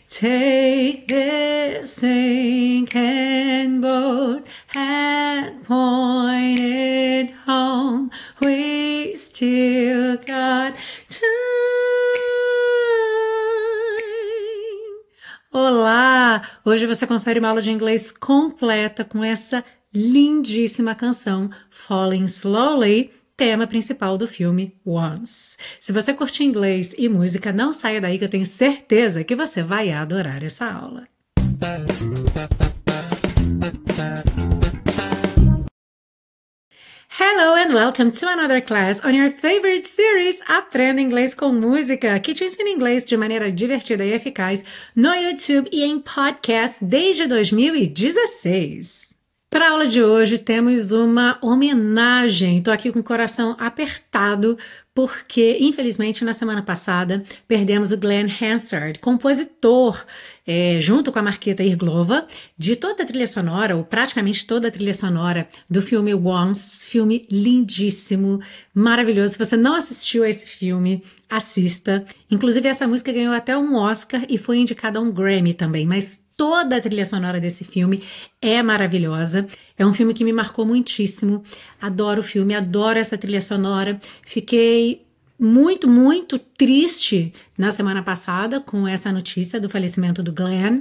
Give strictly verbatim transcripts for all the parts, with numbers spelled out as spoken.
Take this sinking boat and point it home. We still got time. Olá! Hoje você confere uma aula de inglês completa com essa lindíssima canção Falling Slowly, tema principal do filme Once. Se você curte inglês e música, não saia daí que eu tenho certeza que você vai adorar essa aula. Hello and welcome to another class on your favorite series Aprenda Inglês com Música, que te ensina inglês de maneira divertida e eficaz no YouTube e em podcast desde dois mil e dezesseis. Para a aula de hoje temos uma homenagem. Estou aqui com o coração apertado porque, infelizmente, na semana passada perdemos o Glenn Hansard, compositor, é, junto com a Markéta Irglova, de toda a trilha sonora, ou praticamente toda a trilha sonora do filme Once, filme lindíssimo, maravilhoso. Se você não assistiu a esse filme, assista. Inclusive, essa música ganhou até um Oscar e foi indicada a um Grammy também, mas toda a trilha sonora desse filme é maravilhosa. É um filme que me marcou muitíssimo. Adoro o filme, adoro essa trilha sonora. Fiquei muito, muito triste na semana passada com essa notícia do falecimento do Glenn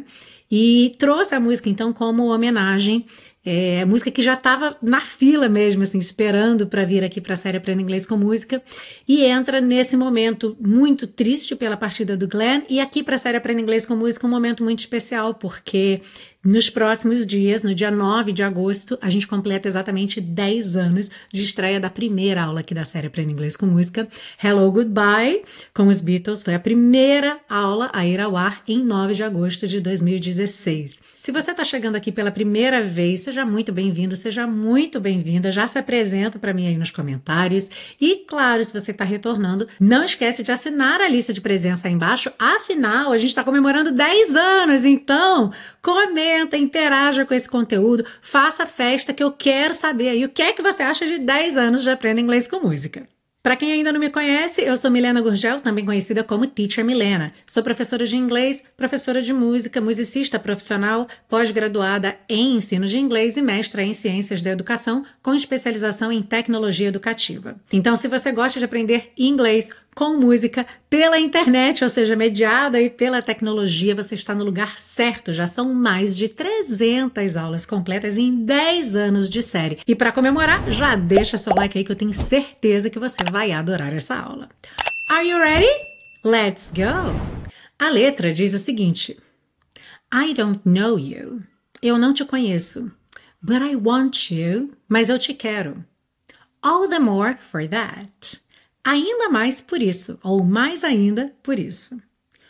e trouxe a música, então, como homenagem. É, música que já estava na fila mesmo, assim, esperando para vir aqui para a série Aprenda Inglês com Música, e entra nesse momento muito triste pela partida do Glenn, e aqui para a série Aprenda Inglês com Música um momento muito especial, porque nos próximos dias, no dia nove de agosto, a gente completa exatamente dez anos de estreia da primeira aula aqui da série Aprenda Inglês com Música, Hello Goodbye, com os Beatles. Foi a primeira aula a ir ao ar em nove de agosto de dois mil e dezesseis. Se você está chegando aqui pela primeira vez, seja muito bem-vindo, seja muito bem-vinda, já se apresenta para mim aí nos comentários. E, claro, se você está retornando, não esquece de assinar a lista de presença aí embaixo, afinal, a gente está comemorando dez anos, então comenta, interaja com esse conteúdo, faça festa que eu quero saber aí o que é que você acha de dez anos de Aprenda Inglês com Música. Para quem ainda não me conhece, eu sou Milena Gurgel, também conhecida como Teacher Milena. Sou professora de inglês, professora de música, musicista profissional, pós-graduada em ensino de inglês e mestra em ciências da educação, com especialização em tecnologia educativa. Então, se você gosta de aprender inglês com música pela internet, ou seja, mediada aí pela tecnologia, você está no lugar certo. Já são mais de trezentas aulas completas em dez anos de série. E para comemorar, já deixa seu like aí que eu tenho certeza que você vai adorar essa aula. Are you ready? Let's go! A letra diz o seguinte: I don't know you. Eu não te conheço. But I want you. Mas eu te quero. All the more for that. Ainda mais por isso, ou mais ainda por isso.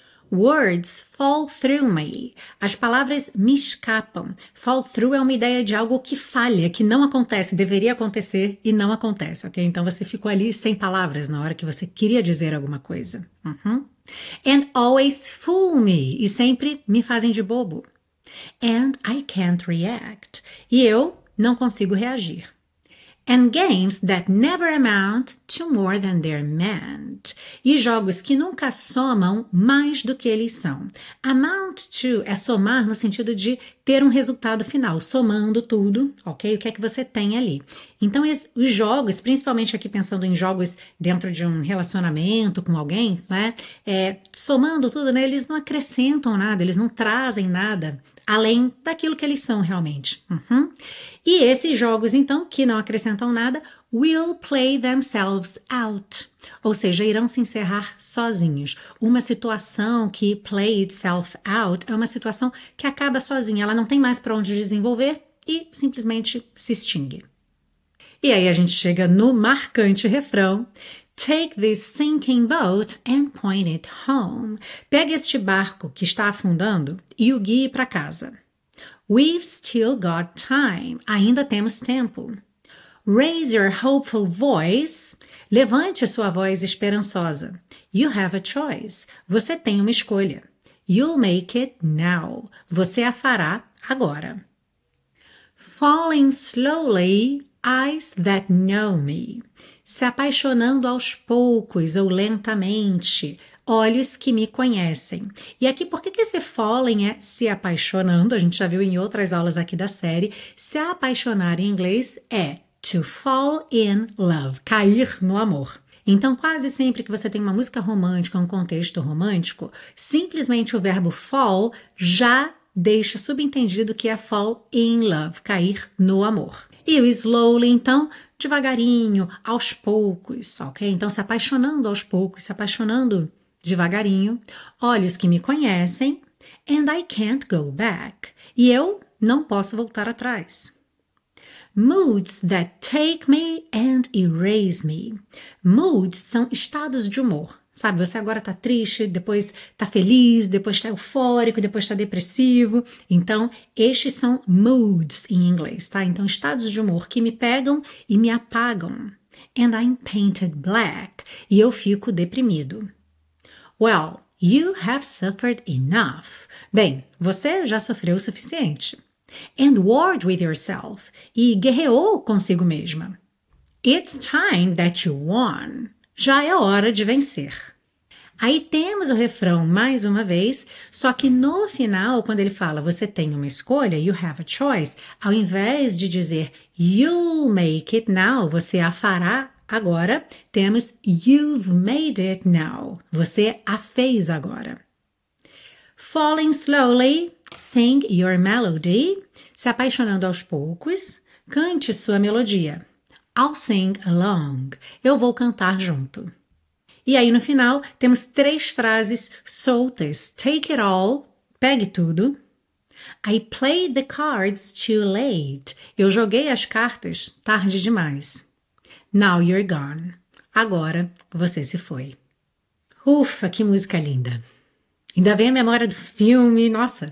Words fall through me. As palavras me escapam. Fall through é uma ideia de algo que falha, que não acontece, deveria acontecer e não acontece, ok? Então você ficou ali sem palavras na hora que você queria dizer alguma coisa. Uhum. And always fool me. E sempre me fazem de bobo. And I can't react. E eu não consigo reagir. And games that never amount to more than they're meant. E jogos que nunca somam mais do que eles são. Amount to é somar no sentido de ter um resultado final, somando tudo, ok? O que é que você tem ali. Então, os jogos, principalmente aqui pensando em jogos dentro de um relacionamento com alguém, né? É, somando tudo, né? Eles não acrescentam nada, eles não trazem nada além daquilo que eles são realmente. Uhum. E esses jogos, então, que não acrescentam nada, will play themselves out. Ou seja, irão se encerrar sozinhos. Uma situação que play itself out é uma situação que acaba sozinha. Ela não tem mais para onde desenvolver e simplesmente se extingue. E aí a gente chega no marcante refrão. Take this sinking boat and point it home. Pega este barco que está afundando e o guie para casa. We've still got time. Ainda temos tempo. Raise your hopeful voice. Levante a sua voz esperançosa. You have a choice. Você tem uma escolha. You'll make it now. Você a fará agora. Falling slowly, eyes that know me. Se apaixonando aos poucos ou lentamente, olhos que me conhecem. E aqui, por que que esse falling é se apaixonando? A gente já viu em outras aulas aqui da série. Se apaixonar em inglês é to fall in love, cair no amor. Então, quase sempre que você tem uma música romântica, um contexto romântico, simplesmente o verbo fall já deixa subentendido que é fall in love, cair no amor. E o slowly, então, devagarinho, aos poucos, ok? Então, se apaixonando aos poucos, se apaixonando devagarinho, olhos que me conhecem, and I can't go back. E eu não posso voltar atrás. Moods that take me and erase me. Moods são estados de humor. Sabe, você agora tá triste, depois tá feliz, depois tá eufórico, depois tá depressivo. Então, estes são moods em inglês, tá? Então, estados de humor que me pegam e me apagam. And I'm painted black. E eu fico deprimido. Well, you have suffered enough. Bem, você já sofreu o suficiente. And warred with yourself. E guerreou consigo mesma. It's time that you won. Já é hora de vencer. Aí temos o refrão mais uma vez, só que no final, quando ele fala você tem uma escolha, you have a choice, ao invés de dizer you'll make it now, você a fará agora, temos you've made it now, você a fez agora. Falling slowly, sing your melody, se apaixonando aos poucos, cante sua melodia. I'll sing along. Eu vou cantar junto. E aí no final temos três frases soltas. Take it all. Pegue tudo. I played the cards too late. Eu joguei as cartas tarde demais. Now you're gone. Agora você se foi. Ufa, que música linda. Ainda vem a memória do filme. Nossa.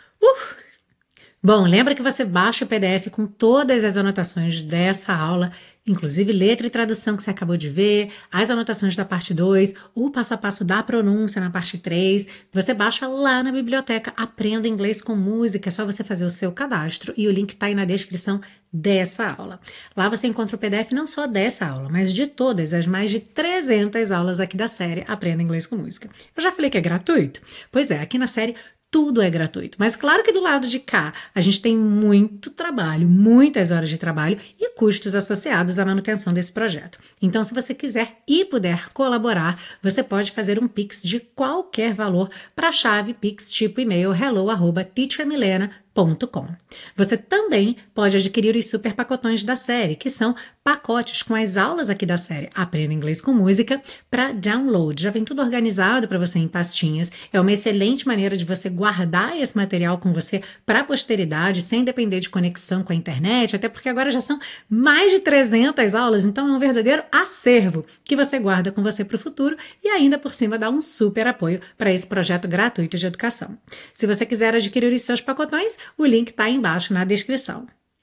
Uh! Bom, lembra que você baixa o P D F com todas as anotações dessa aula, inclusive letra e tradução que você acabou de ver, as anotações da parte dois, o passo a passo da pronúncia na parte três. Você baixa lá na biblioteca Aprenda Inglês com Música, é só você fazer o seu cadastro e o link está aí na descrição dessa aula. Lá você encontra o P D F não só dessa aula, mas de todas as mais de trezentas aulas aqui da série Aprenda Inglês com Música. Eu já falei que é gratuito? Pois é, aqui na série tudo é gratuito, mas claro que do lado de cá a gente tem muito trabalho, muitas horas de trabalho e custos associados à manutenção desse projeto. Então, se você quiser e puder colaborar, você pode fazer um Pix de qualquer valor para a chave Pix tipo e-mail hello arroba teacher milena ponto com. Você também pode adquirir os super pacotões da série, que são pacotes com as aulas aqui da série Aprenda Inglês com Música para download. Já vem tudo organizado para você em pastinhas. É uma excelente maneira de você guardar esse material com você para a posteridade, sem depender de conexão com a internet, até porque agora já são mais de trezentas aulas, então é um verdadeiro acervo que você guarda com você para o futuro e ainda por cima dá um super apoio para esse projeto gratuito de educação. Se você quiser adquirir os seus pacotões, o link está aí embaixo na descrição.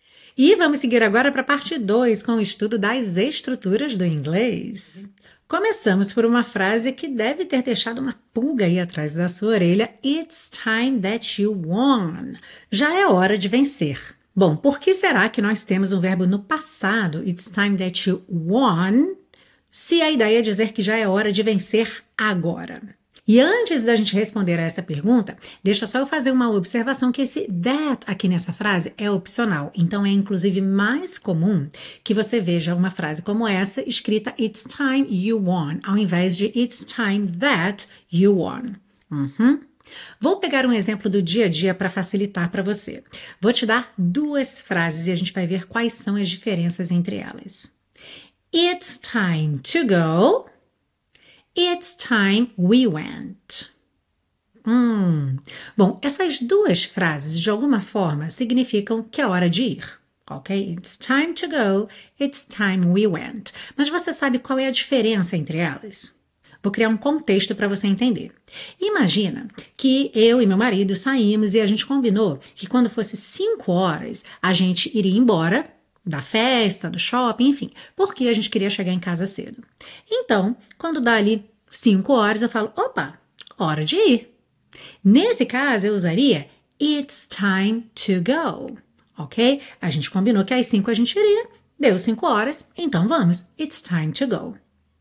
E vamos seguir agora para a parte dois com o estudo das estruturas do inglês. Começamos por uma frase que deve ter deixado uma pulga aí atrás da sua orelha. It's time that you won. Já é hora de vencer. Bom, por que será que nós temos um verbo no passado, it's time that you won, se a ideia é dizer que já é hora de vencer agora? E antes da gente responder a essa pergunta, deixa só eu fazer uma observação que esse that aqui nessa frase é opcional. Então, é inclusive mais comum que você veja uma frase como essa escrita It's time you won, ao invés de It's time that you won. Uhum. Vou pegar um exemplo do dia a dia para facilitar para você. Vou te dar duas frases e a gente vai ver quais são as diferenças entre elas. It's time to go. It's time we went. Hum. Bom, essas duas frases, de alguma forma, significam que é hora de ir, ok? It's time to go, it's time we went. Mas você sabe qual é a diferença entre elas? Vou criar um contexto para você entender. Imagina que eu e meu marido saímos e a gente combinou que quando fosse cinco horas, a gente iria embora da festa, do shopping, enfim, porque a gente queria chegar em casa cedo. Então, quando dá ali cinco horas, eu falo, opa, hora de ir. Nesse caso, eu usaria It's time to go, ok? A gente combinou que às cinco a gente iria, deu cinco horas, então vamos, It's time to go.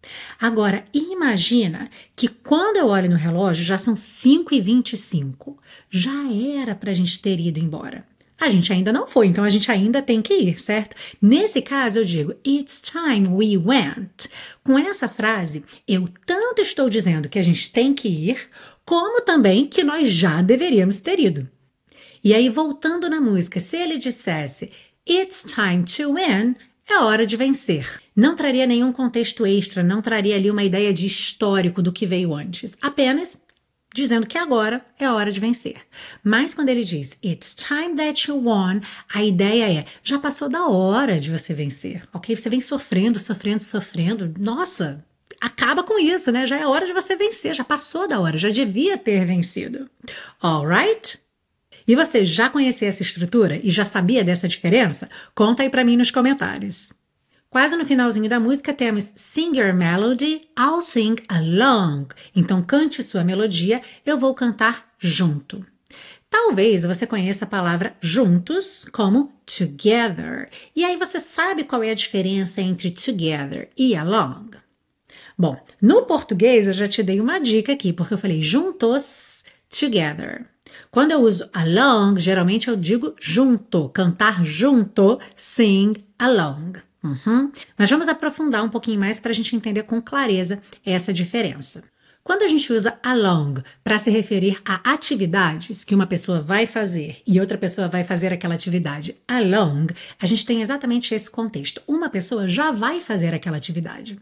Agora, imagina que quando eu olho no relógio já são cinco e vinte e cinco. Já era para a gente ter ido embora. A gente ainda não foi, então a gente ainda tem que ir, certo? Nesse caso eu digo, it's time we went. Com essa frase, eu tanto estou dizendo que a gente tem que ir, como também que nós já deveríamos ter ido. E aí, voltando na música, se ele dissesse, it's time to win, é hora de vencer. Não traria nenhum contexto extra, não traria ali uma ideia de histórico do que veio antes. Apenas dizendo que agora é hora de vencer. Mas quando ele diz, it's time that you won, a ideia é, já passou da hora de você vencer, ok? Você vem sofrendo, sofrendo, sofrendo. Nossa, acaba com isso, né? Já é hora de você vencer, já passou da hora, já devia ter vencido. Alright? E você já conhecia essa estrutura e já sabia dessa diferença? Conta aí pra mim nos comentários. Quase no finalzinho da música temos Sing your melody, I'll sing along. Então cante sua melodia, eu vou cantar junto. Talvez você conheça a palavra juntos como together. E aí você sabe qual é a diferença entre together e along? Bom, no português eu já te dei uma dica aqui, porque eu falei juntos, together. Quando eu uso along, geralmente eu digo junto, cantar junto, sing along. Uhum. Mas vamos aprofundar um pouquinho mais para a gente entender com clareza essa diferença. Quando a gente usa along para se referir a atividades que uma pessoa vai fazer e outra pessoa vai fazer aquela atividade along, a gente tem exatamente esse contexto. Uma pessoa já vai fazer aquela atividade.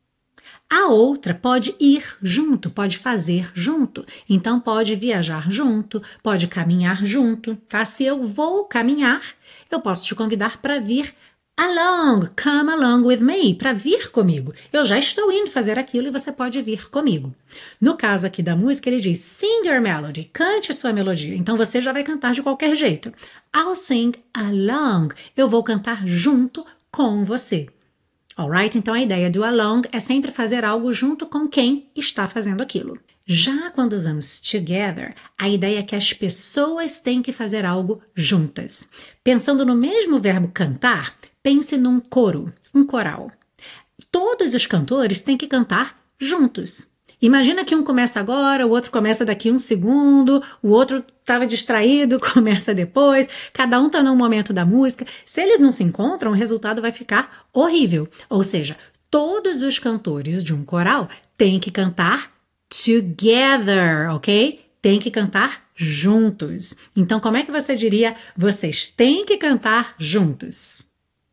A outra pode ir junto, pode fazer junto. Então pode viajar junto, pode caminhar junto, tá? Se eu vou caminhar, eu posso te convidar para vir along, come along with me, para vir comigo. Eu já estou indo fazer aquilo e você pode vir comigo. No caso aqui da música, ele diz sing your melody, cante sua melodia. Então você já vai cantar de qualquer jeito. I'll sing along, eu vou cantar junto com você. Alright? Então a ideia do along é sempre fazer algo junto com quem está fazendo aquilo. Já quando usamos together, a ideia é que as pessoas têm que fazer algo juntas. Pensando no mesmo verbo cantar, pense num coro, um coral. Todos os cantores têm que cantar juntos. Imagina que um começa agora, o outro começa daqui um segundo, o outro estava distraído, começa depois, cada um está num momento da música. Se eles não se encontram, o resultado vai ficar horrível. Ou seja, todos os cantores de um coral têm que cantar together, ok? Tem que cantar juntos. Então, como é que você diria? Vocês têm que cantar juntos.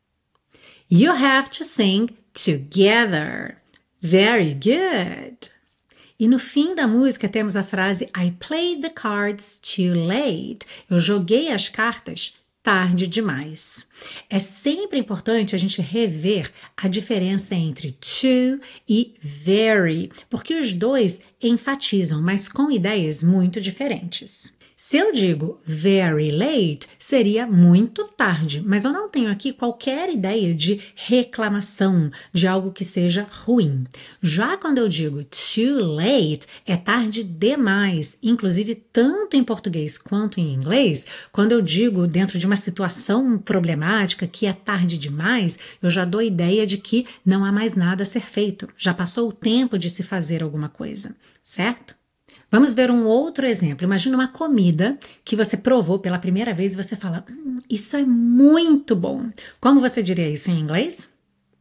You have to sing together. Very good. E no fim da música temos a frase I played the cards too late. Eu joguei as cartas tarde demais. É sempre importante a gente rever a diferença entre to e very, porque os dois enfatizam, mas com ideias muito diferentes. Se eu digo very late, seria muito tarde, mas eu não tenho aqui qualquer ideia de reclamação, de algo que seja ruim. Já quando eu digo too late, é tarde demais, inclusive tanto em português quanto em inglês, quando eu digo dentro de uma situação problemática que é tarde demais, eu já dou a ideia de que não há mais nada a ser feito, já passou o tempo de se fazer alguma coisa, certo? Vamos ver um outro exemplo. Imagina uma comida que você provou pela primeira vez e você fala, hum, isso é muito bom. Como você diria isso em inglês?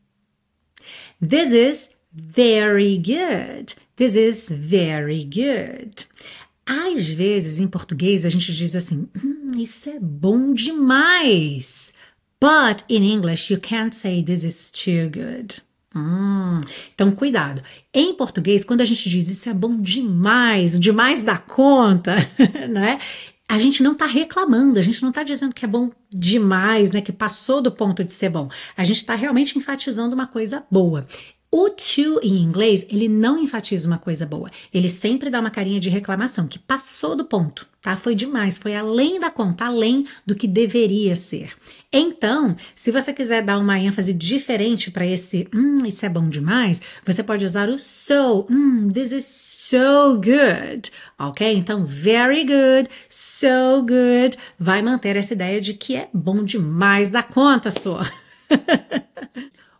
This is very good. This is very good. Às vezes, em português, a gente diz assim, hum, isso é bom demais. But in English, you can't say this is too good. Hum, então, cuidado. Em português, quando a gente diz isso é bom demais, demais da conta, né? A gente não está reclamando, a gente não está dizendo que é bom demais, né? Que passou do ponto de ser bom. A gente está realmente enfatizando uma coisa boa. O to em inglês, ele não enfatiza uma coisa boa. Ele sempre dá uma carinha de reclamação, que passou do ponto, tá? Foi demais, foi além da conta, além do que deveria ser. Então, se você quiser dar uma ênfase diferente para esse, hum, isso é bom demais, você pode usar o so, hum, this is so good, ok? Então, very good, so good, vai manter essa ideia de que é bom demais da conta sua.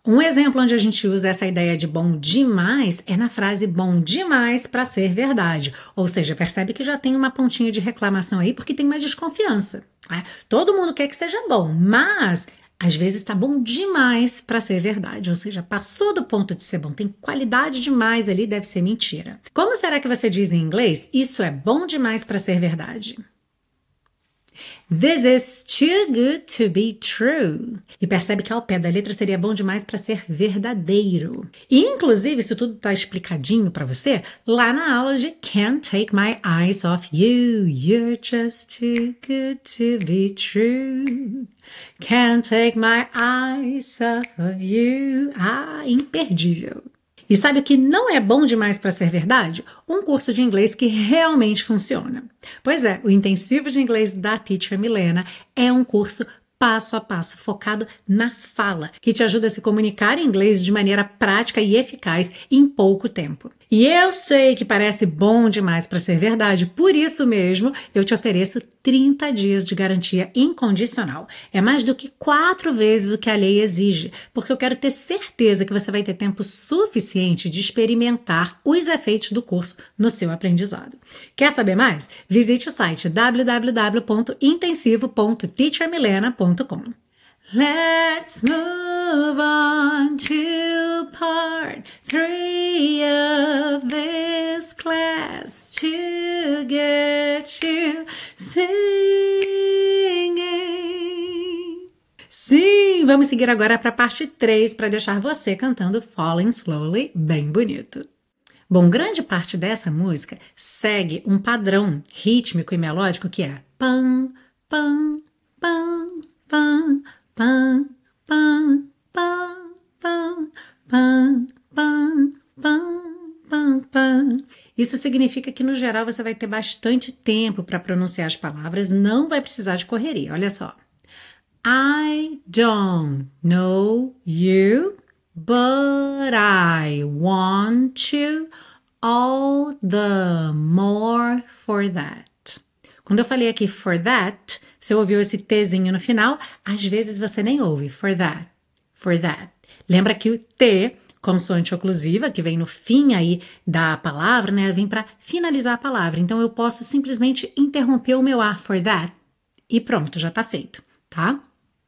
Um exemplo onde a gente usa essa ideia de bom demais é na frase bom demais para ser verdade. Ou seja, percebe que já tem uma pontinha de reclamação aí porque tem uma desconfiança. Né? Todo mundo quer que seja bom, mas às vezes está bom demais para ser verdade. Ou seja, passou do ponto de ser bom, tem qualidade demais ali, deve ser mentira. Como será que você diz em inglês? Isso é bom demais para ser verdade. This is too good to be true. E percebe que ao pé da letra seria bom demais para ser verdadeiro. E inclusive, isso tudo está explicadinho para você lá na aula de Can't Take My Eyes Off You. You're just too good to be true. Can't take my eyes off of you. Ah, imperdível. E sabe o que não é bom demais para ser verdade? Um curso de inglês que realmente funciona. Pois é, o Intensivo de Inglês da Teacher Milena é um curso passo a passo, focado na fala, que te ajuda a se comunicar em inglês de maneira prática e eficaz em pouco tempo. E eu sei que parece bom demais para ser verdade, por isso mesmo eu te ofereço trinta dias de garantia incondicional. É mais do que quatro vezes o que a lei exige, porque eu quero ter certeza que você vai ter tempo suficiente de experimentar os efeitos do curso no seu aprendizado. Quer saber mais? Visite o site w w w ponto intensivo ponto teacher milena ponto com. Let's move on to part three of this class to get you singing. Sim, vamos seguir agora para a parte três para deixar você cantando Falling Slowly bem bonito. Bom, grande parte dessa música segue um padrão rítmico e melódico que é pam, pam, pam, pam, pam, pam, pam, pam, pam, pam, pam, pam, pam. Isso significa que, no geral, você vai ter bastante tempo para pronunciar as palavras, não vai precisar de correria. Olha só. I don't know you, but I want you all the more for that. Quando eu falei aqui for that, você ouviu esse Tzinho no final, às vezes você nem ouve for that, for that. Lembra que o T, consoante oclusiva, que vem no fim aí da palavra, né, vem para finalizar a palavra. Então eu posso simplesmente interromper o meu ar for that e pronto, já está feito, tá?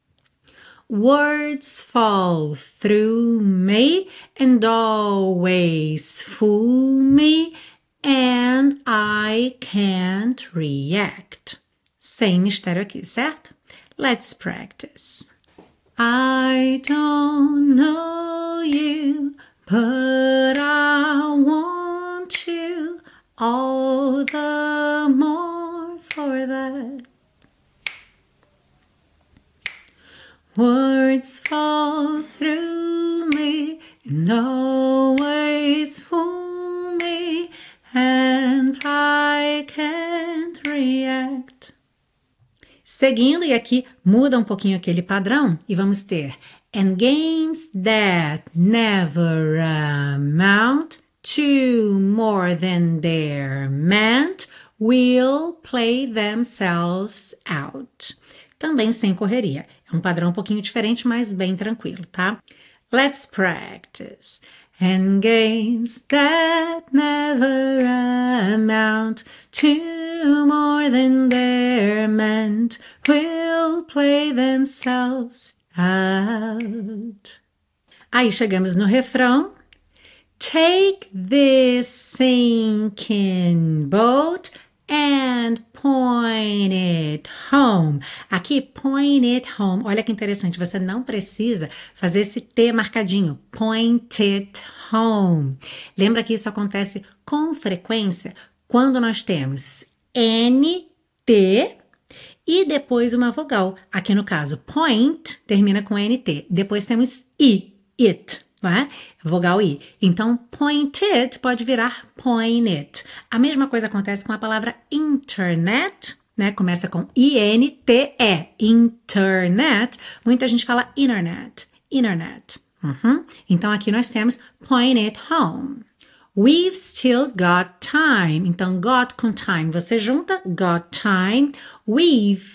Words fall through me and always fool me and I can't react. Sem mistério aqui, certo? Let's practice. I don't know you, but I want you all the more for that. Words fall through me and always fool me, and I can't react. Seguindo, e aqui muda um pouquinho aquele padrão, e vamos ter and games that never amount to more than they're meant will play themselves out. Também sem correria. É um padrão um pouquinho diferente, mas bem tranquilo, tá? Let's practice. And games that never amount to more than they're meant will play themselves out. Aí chegamos no refrão. Take this sinking boat and point it home. Aqui, point it home. Olha que interessante, você não precisa fazer esse T marcadinho. Point it home. Lembra que isso acontece com frequência quando nós temos N, T e depois uma vogal. Aqui no caso, point termina com N T. Depois temos I, it. Não é? Vogal I. Então, point it pode virar point it. A mesma coisa acontece com a palavra internet, né? Começa com I N T E. Internet. Muita gente fala internet. Internet. Uhum. Então, aqui nós temos point it home. We've still got time. Então, got com time. Você junta got time. We've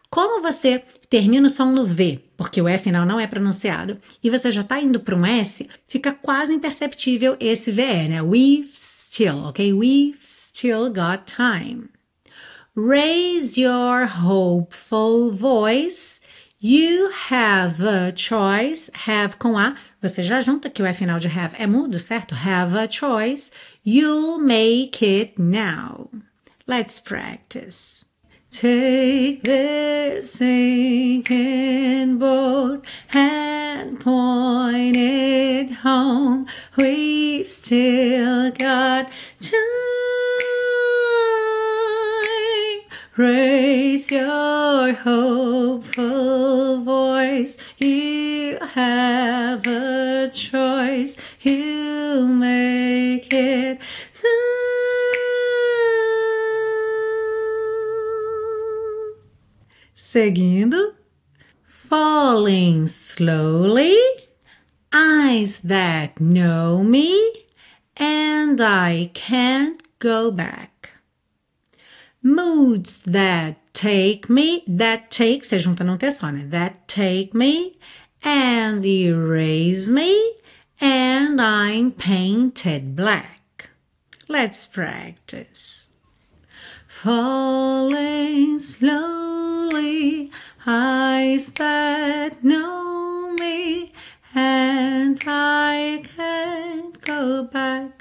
Como você termina o som no V, porque o E final não é pronunciado, e você já está indo para um S, fica quase imperceptível esse V E, né? We've still, ok? We've still got time. Raise your hopeful voice. You have a choice. Have com A, você já junta que o E final de have é mudo, certo? Have a choice. You'll make it now. Let's practice. Take this sinking boat and point it home. We've still got time. Raise your hopeful voice. You have a choice. You'll make it Seguindo, falling slowly, eyes that know me, and I can't go back. Moods that take me, that take, você junta num T só, né? That take me, and erase me, and I'm painted black. Let's practice. Falling slowly, eyes that know me, and I can't go back.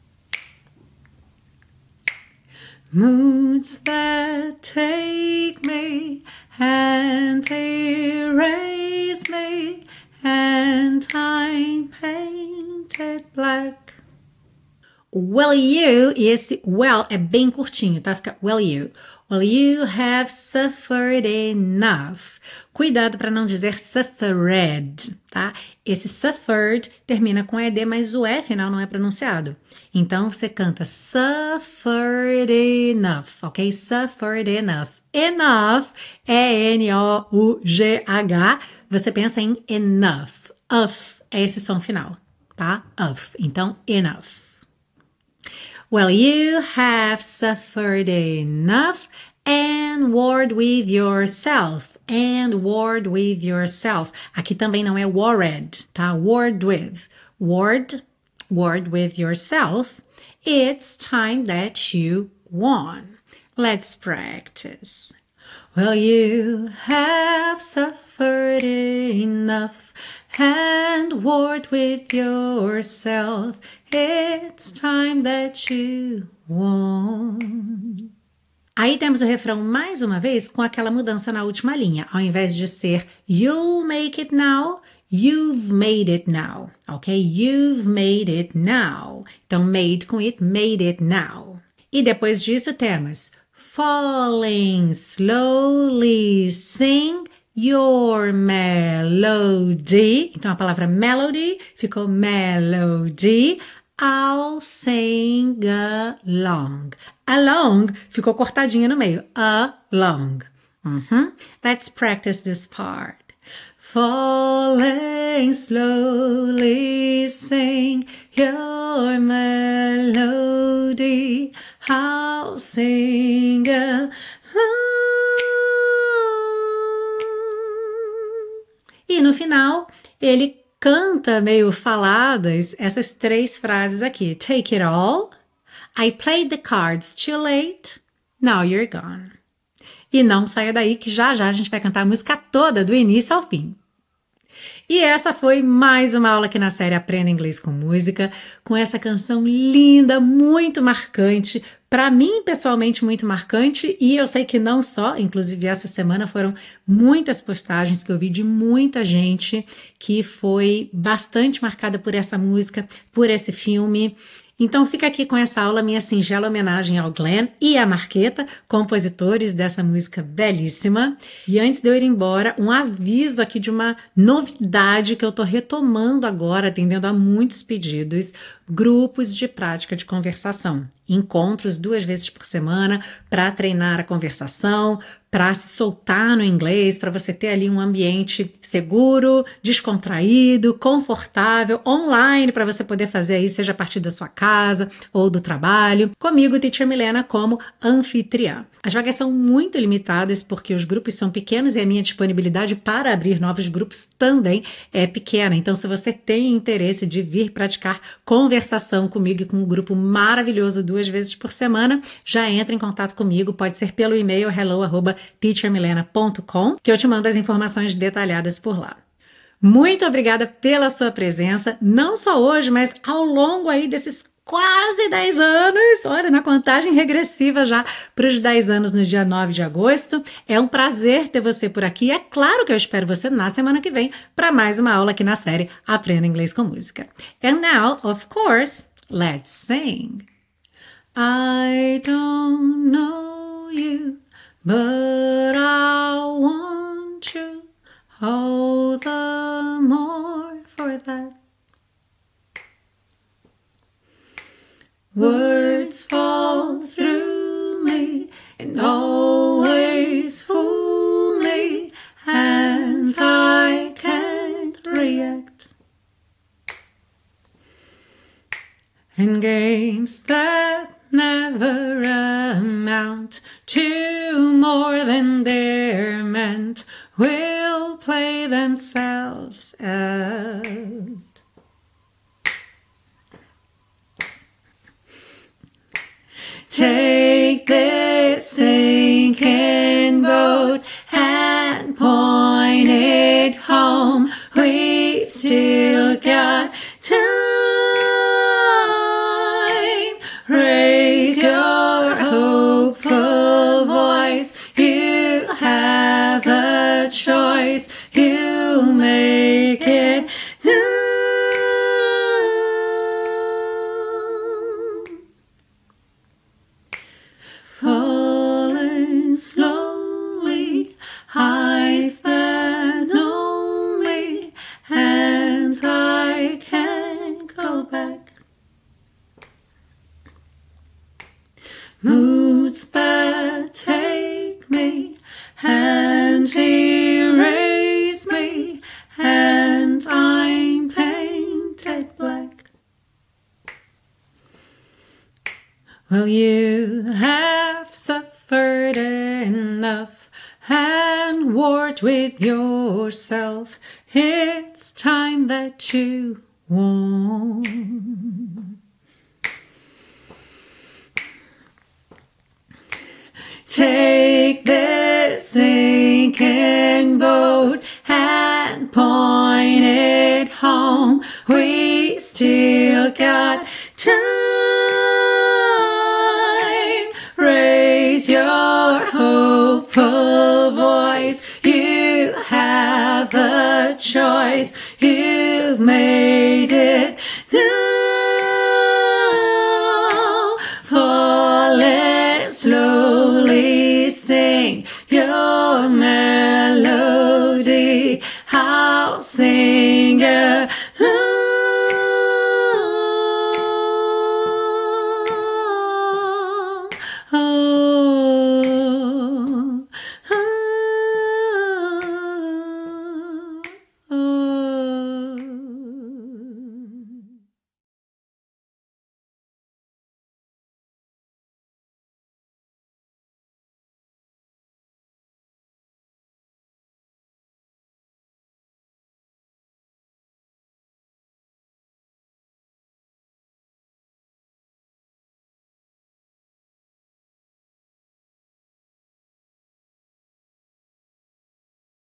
Moods that take me and erase me, and I'm painted black. Well, you, e esse well é bem curtinho, tá? Fica well, you. Well, you have suffered enough. Cuidado para não dizer suffered, tá? Esse suffered termina com E D, mas o E final não é pronunciado. Então, você canta suffered enough, ok? Suffered enough. Enough, E N O U G H. Você pensa em enough. Of é esse som final, tá? Of. Então, enough. Well, you have suffered enough and warred with yourself. And warred with yourself. Aqui também não é warred, tá? Warred with. Warred, warred with yourself. It's time that you won. Let's practice. Well, you have suffered enough and warred with yourself. It's time that you won. Aí temos o refrão mais uma vez com aquela mudança na última linha. Ao invés de ser you'll make it now, you've made it now. Ok? You've made it now. Então, made com it, made it now. E depois disso temos falling slowly, sing your melody. Então, a palavra melody ficou melody. I'll sing along. Along ficou cortadinha no meio. Along. Mm-hmm. Let's practice this part. Falling slowly, sing your melody. I'll sing along. E no final, ele canta meio faladas essas três frases aqui. Take it all. I played the cards too late. Now you're gone. E não saia daí que já já a gente vai cantar a música toda do início ao fim. E essa foi mais uma aula aqui na série Aprenda Inglês com Música, com essa canção linda, muito marcante, para mim pessoalmente muito marcante, e eu sei que não só, inclusive essa semana foram muitas postagens que eu vi de muita gente que foi bastante marcada por essa música, por esse filme. Então fica aqui com essa aula minha singela homenagem ao Glenn e à Marqueta, compositores dessa música belíssima. E antes de eu ir embora, um aviso aqui de uma novidade que eu tô retomando agora, atendendo a muitos pedidos, grupos de prática de conversação. encontros duas vezes por semana para treinar a conversação, para se soltar no inglês, para você ter ali um ambiente seguro, descontraído, confortável, online, para você poder fazer aí, seja a partir da sua casa ou do trabalho, comigo, Teacher Milena, como anfitriã. As vagas são muito limitadas porque os grupos são pequenos e a minha disponibilidade para abrir novos grupos também é pequena. Então, se você tem interesse de vir praticar conversação comigo e com um grupo maravilhoso duas vezes por semana, já entra em contato comigo, pode ser pelo e-mail hello arroba teacher milena ponto com, que eu te mando as informações detalhadas por lá. Muito obrigada pela sua presença, não só hoje, mas ao longo aí desses quase dez anos, olha, na contagem regressiva já para os dez anos no dia nove de agosto. É um prazer ter você por aqui. É claro que eu espero você na semana que vem para mais uma aula aqui na série Aprenda Inglês com Música. And now, of course, let's sing. I don't know you, but I want you all the more for that. Words fall through me and always fool me, and I can't react. And games that never amount to more than they're meant will play themselves out. Take this sinking boat and point it home. We still got time. Raise your hopeful voice. You have a choice. You'll make it through. Falling slowly, eyes that know me, and I can't go back. Moods that take me and erase me, and I'm painted black. Well, you have suffered enough and warred with yourself. It's time that you won. Take this sinking boat and point it home. We still got time. Raise your hopeful voice. You have a choice. You've made it now. Falling slowly, sing your melody. I'll sing along.